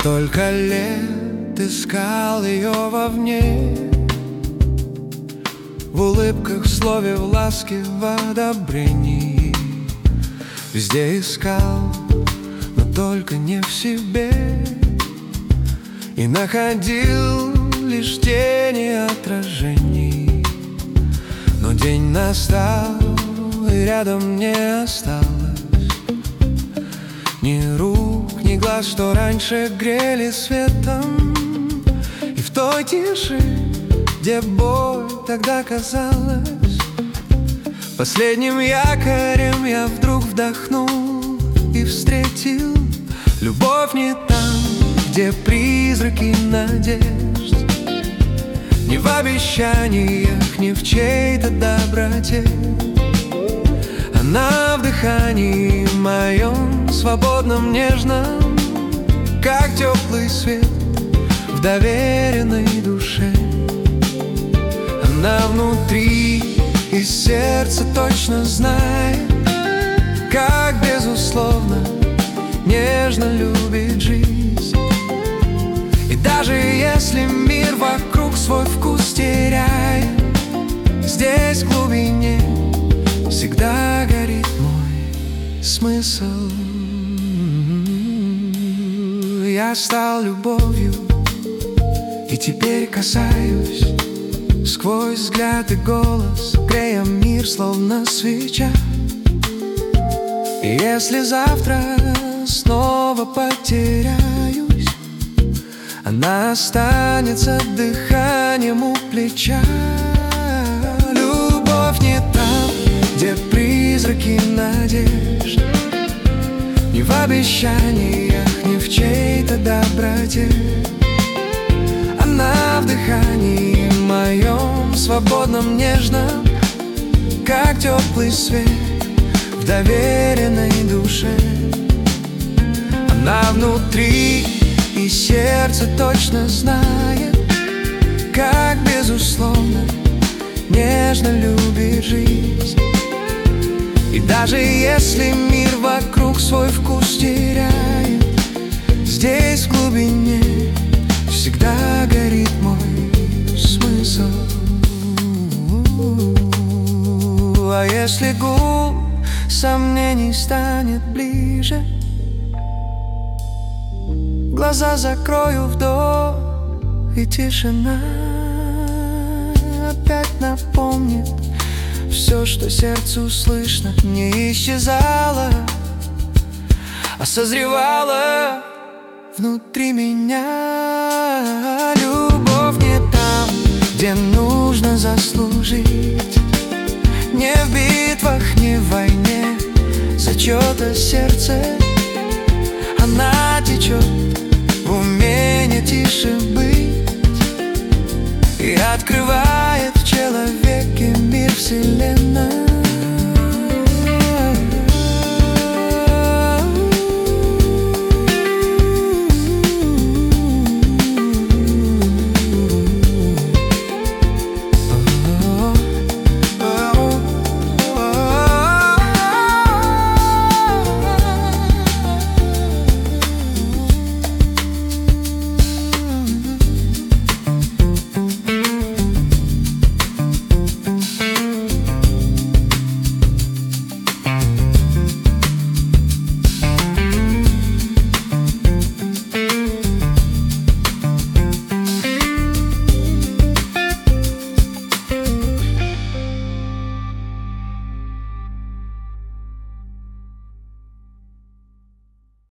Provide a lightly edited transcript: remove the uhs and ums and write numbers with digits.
Столько лет искал ее вовне, в улыбках, в слове, в ласке, в одобрении. Везде искал, но только не в себе, и находил лишь тени отражений. Но день настал, и рядом не осталось ни рук, ни глаз, что раньше грели светом. И в той тиши, где боль тогда казалась последним якорем, я вдруг вдохнул и встретил любовь не там, где призраки надежд, не в обещаниях, не в чьей-то доброте. Она в дыхании моем, свободном, нежном, как теплый свет в доверенной душе. Она внутри, и сердце точно знает, как безусловно, нежно любит жизнь. И даже если мир вокруг свой вкус теряет, здесь в глубине всегда горит мой смысл. Я стал любовью, и теперь касаюсь сквозь взгляд и голос, грея мир, словно свеча. И если завтра снова потеряюсь, она останется дыханием у плеча. Любовь не там, где призраки надежд, не в обещаниях, не в чьей-то доброте. Она в дыхании моем, свободном, нежном, как теплый свет в доверенной душе. Она внутри, и сердце точно знает, как безусловно, нежно любит жизнь. И даже если мир вокруг свой вкус теряет, здесь в глубине всегда горит мой смысл. А если гул сомнений станет ближе, глаза закрою, вдох, и тишина опять напомнит все, что сердцу слышно, не исчезало, а созревало внутри меня. Любовь не там, где нужно заслужить, не в битвах, не в войне за чье-то сердце. Она течет в умении тише быть и открывать